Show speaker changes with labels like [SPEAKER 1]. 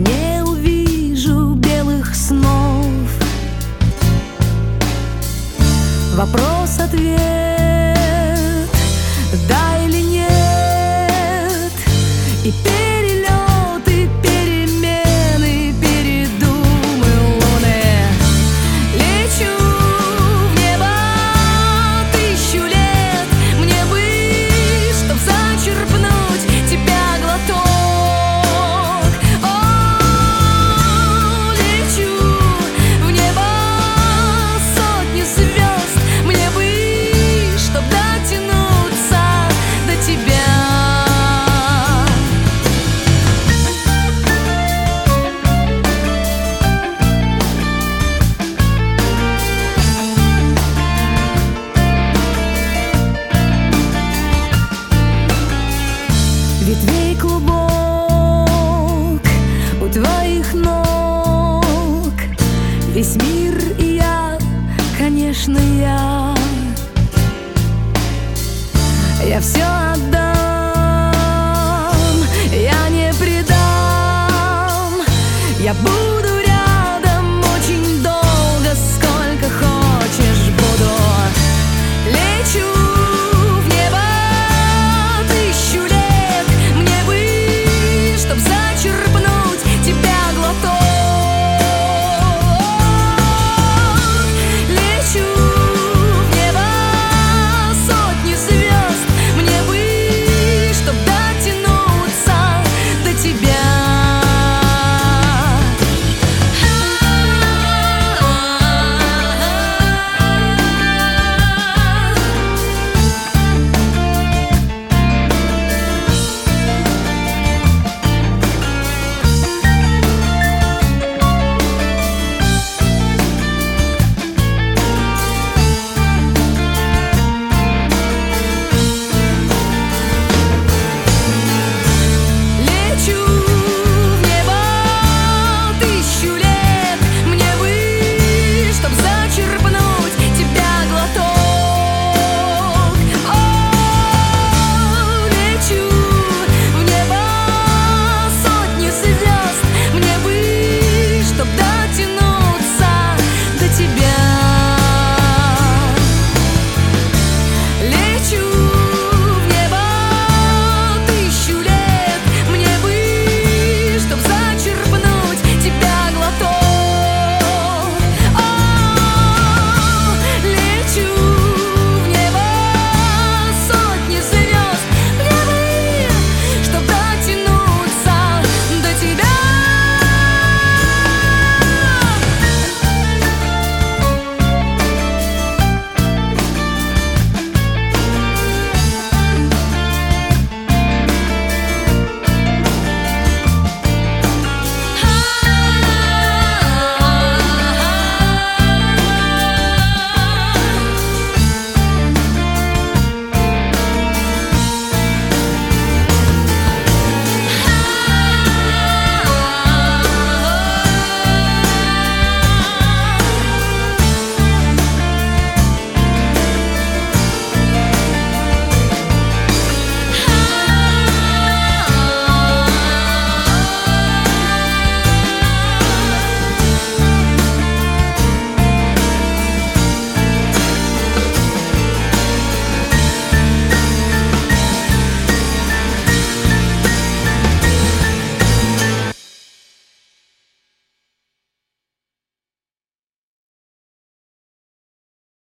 [SPEAKER 1] не увижу белых снов. Вопрос-ответ, да или нет, и перелеты, перемены, передумы луны. Лечу в небо 1000 лет, мне бы, чтоб зачерпнуть тебя глоток. О, лечу в небо 100 звезд, мне бы, чтоб дотянуться до тебя. Ветвей клубок у твоих ног, весь мир и я, конечно, я все отдам, я не предам, я буду